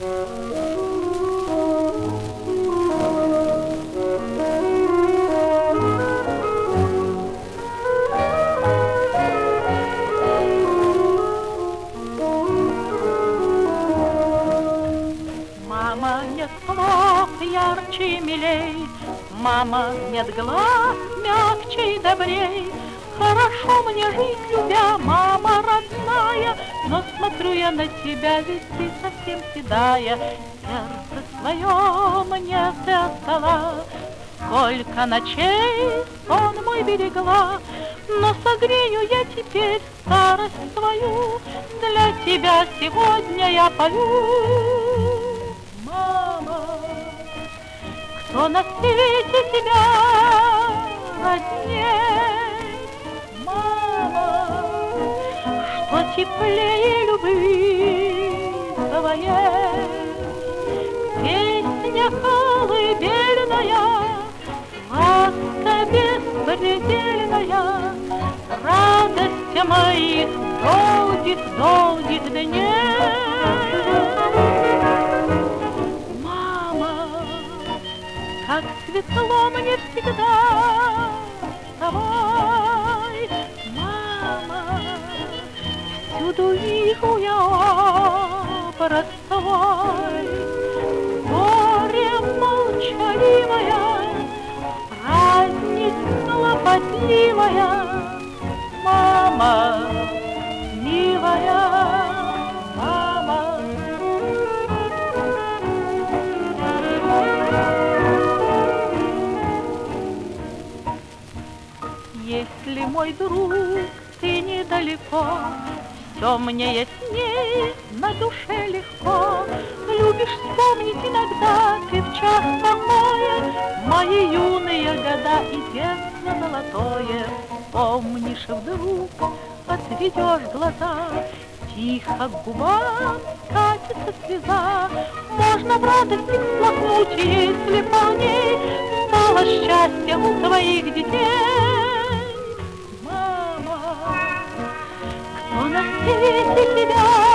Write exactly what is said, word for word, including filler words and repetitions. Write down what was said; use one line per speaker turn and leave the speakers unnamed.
Мама, нет слов ярче и милей, мама, нет глаз мягче и добрей. Хорошо мне жить, любя, мама родная, но смотрю я на тебя, ведь ты совсем седая. Сердце свое мне ты отдала, сколько ночей сон мой берегла, но согрею я теперь старость свою, для тебя сегодня я пою. Мама, кто на свете тебя родней? Мама, что теплее любви твоей? Песня колыбельная, ласка беспредельная, радость моих долгих-долгих дней. Как светло мне всегда с тобой, мама, всюду вижу я образ твой. Горе молчаливая, праздник хлопотливая, мама, милая. Если, мой друг, ты недалеко, все мне ясней, на душе легко. Любишь вспомнить иногда ты в час покоя мои юные года и детство золотое. Помнишь, вдруг отведешь глаза, тихо к губам катится слеза. Можно в радости всплакнуть, если полней стало счастье у твоих детей. Кто на свете тебя